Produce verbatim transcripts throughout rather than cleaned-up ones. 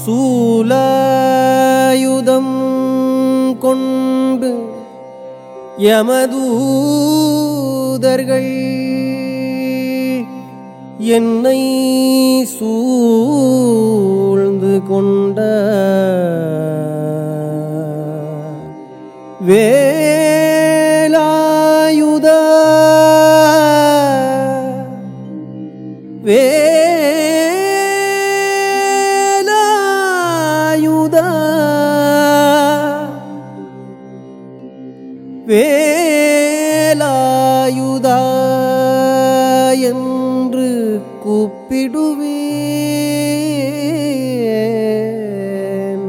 சூலாயுதம் கொண்டு யமதூதர்கள் என்னை சூழ்ந்து கொண்ட வேலாயுத வேலாயுத வேலாயுத என்று கூப்பிடுவேன்.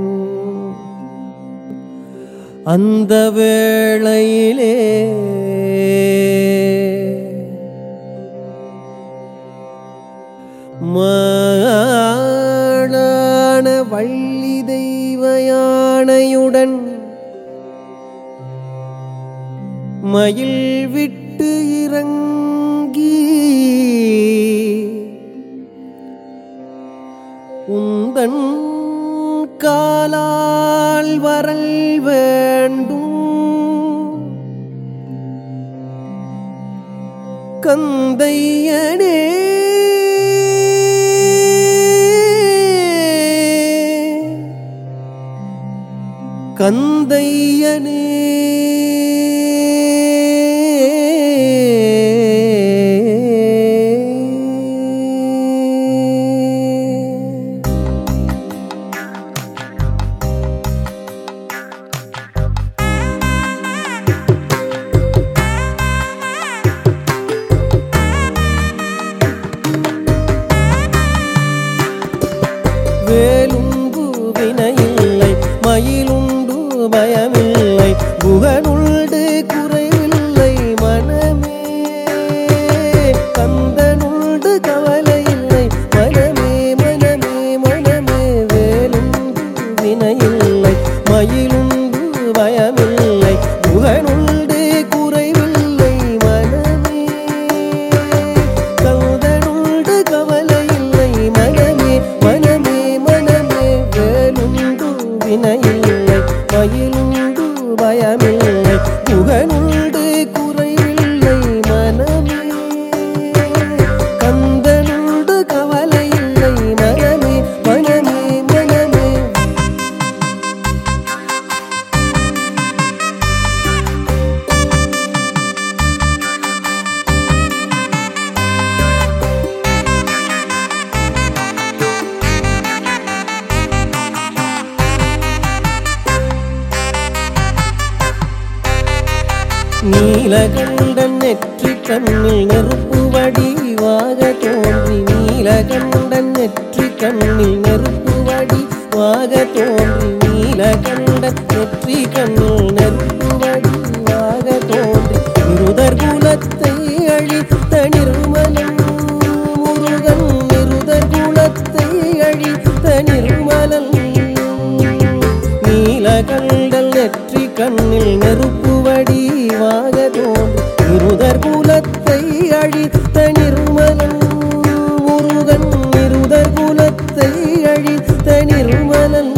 அந்த வேளையிலே மாளான வள்ளி தெய்வ யானையுடன் மயில் விட்டு இறங்கி உந்தன் காலால் வரல் வேண்டும் கந்தையனே கந்தையனே வேலுண்டு வினையில்லை மயிலுண்டு பயமில்லை குகனுண்டு குறைவில்லை மனமே கந்தனுண்டு கவலையில்லை மனமே மனமே மனமே வேலுண்டு வினையில்லை மயிலுண்டு பயமில்லை குகனுண்டு குறைவில்லை மனமே கந்தனுண்டு கவலையில்லை மனமே மனமே மனமே வேலுண்டு வினையில்லை மயிலுண்டு பயமில்லை குகனுண்டு குறைவில்லை மனமே கந்தனுண்டு கவலையில்லை மனமே மனமே மனமே. நீலகண்டன் நெற்றி கண்ணில் நெருப்பு வடிவாக தோன்றி நீலகண்டன் நெற்றி கண்ணில் நெருப்பு வடிவாக தோன்றி நீலகண்டன் நெற்றி கண்ணில் நெருப்பு வடிவாக தோன்றி இருதர் குலத்தை அழித்த நிர்மலன் முருகன் இருதர் குலத்தை அழித்த நிர்மலன் நீலகண்டன் நெற்றி கண்ணில் நெருப்பு வடிவாக தோன்றி இருதர் குலத்தை அழித்த நிர்மலன் முருகன் இருதர் குலத்தை அழித்த நிர்மலன்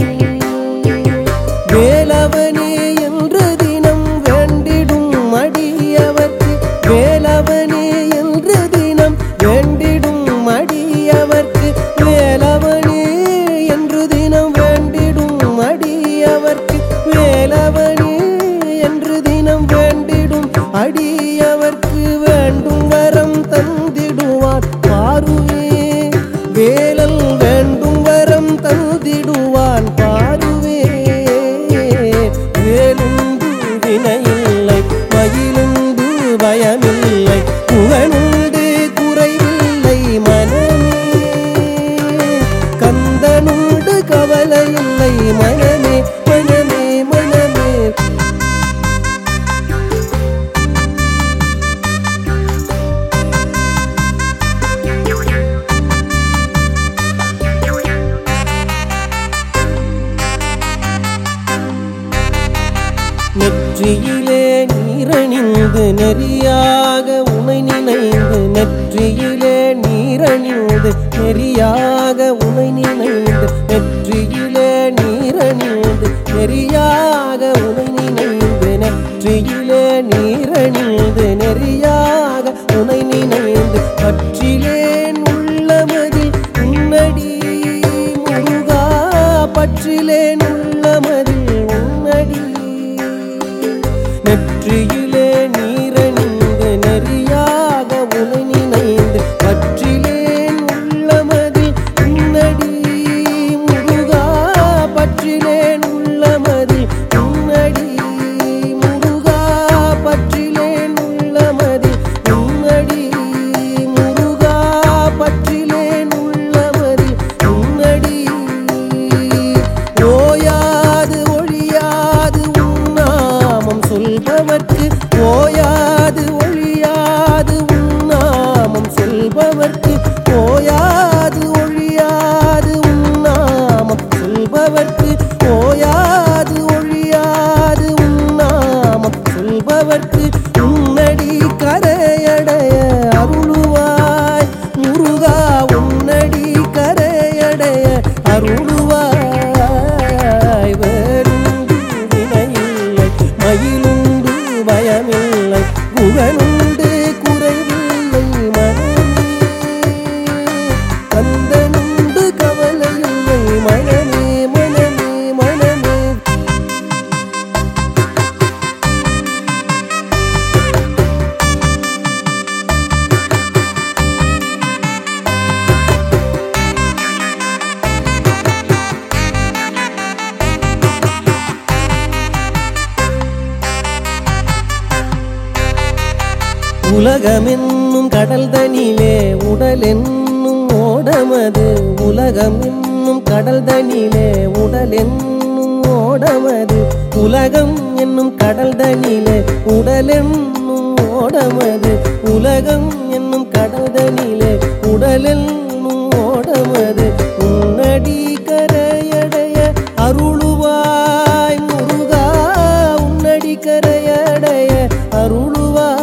வேலவனே என்று தினம் வேண்டிடும் அடியவர்க்கு வேலவனே என்று தினம் வேண்டிடும் அடியவர்க்கு வேலவனே என்று தினம் வேண்டிடும் அடியவர்க்கு வேலவனே என்று தினம் வேண்டிடும் அடியவர்க்கு வேண்டும் வரம் தந்திடுவார் பாருவே வேலல் வேண்டும் வரம் தந்திடுவான் பாருவே வேலுண்டு வினையில்லை மயிலுண்டு பயமில்லை குகனுண்டு குறைவில்லை மனமே கந்தனுண்டு கவலையில்லை மனமே மனமே மனமே. நெற்றியிலே நீரணிந்து நெறியாக உனை நினைந்து நெற்றியிலே நீரணிந்து நெறியாக உனை நினைந்து நெற்றியிலே சொல்பவர்க்கு ஓயாது ஒழியாது உன்னாமம் சொல்பவர்க்கு ஓயாது ஒழியாது உன்னாமம் சொல்பவர்க்கு உன்னடி கரையடைய அருளுவாய் முருகா உன்னடி கரையடைய அருளுவாய் வேறுண்டு வினையில்லை மயிலுண்டு பயமில்லை குகனுண்டு குறைவில்லை மனமே கந்தனுண்டு கவலையில்லை மனமே மனமே மனமே உலகமென்னும் கடல் தனிலே உடல் என்னும் ஓடமது உலகம் என்னும் கடல் தனிலே உடல் என்னும் ஓடமது உலகம் என்னும் கடல் தனிலே உடல் என்னும் ஓடமது உலகம் என்னும் கடல் தனிலே உடல் என்னும் ஓடமது உன்னடி கரையடைய அருளுவாய் முருகா உன்னடி கரையடைய அருளுவாய்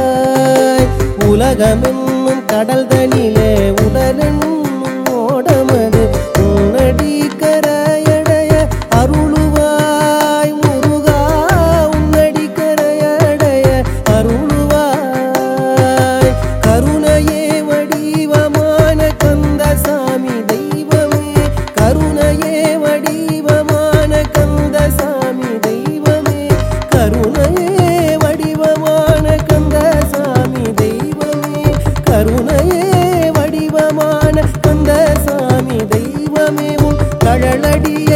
உலகமென்னும் கடல் தனிலே உடலென்னும் ஓடமது உன்னடி கரையடைய அருளுவாய் முருகா உன்னடி கரையடைய அருளுவாய் கருணையே வடிவமான கந்தசாமி தெய்வமே கருணையே வடிவமான கந்தசாமி தெய்வமே கருணையே வடிவமான கந்தசாமி தெய்வமே கருணையே வடிவமான கந்தசாமி தெய்வமே உன் கழலடி